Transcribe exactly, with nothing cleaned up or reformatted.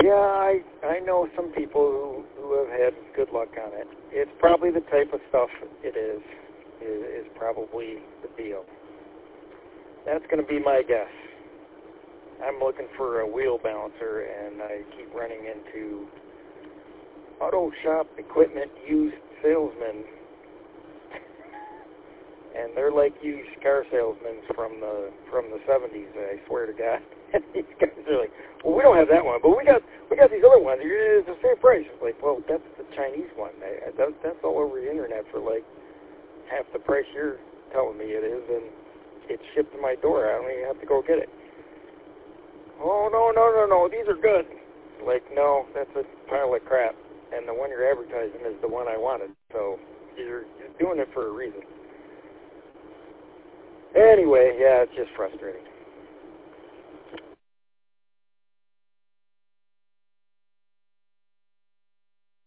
Yeah, I I know some people who, who have had good luck on it. It's probably the type of stuff it is, is, is probably the deal. That's going to be my guess. I'm looking for a wheel balancer, and I keep running into auto shop equipment used salesmen. And they're like used car salesmen from the from the seventies, I swear to God. And these guys are like, well, we don't have that one, but we got we got these other ones. It's the same price. It's like, well, that's the Chinese one. I, I, that, that's all over the internet for like half the price you're telling me it is, and it's shipped to my door. I don't even have to go get it. Oh, no, no, no, no, these are good. Like, no, that's a pile of crap. And the one you're advertising is the one I wanted. So you're, you're doing it for a reason. Anyway, yeah, it's just frustrating.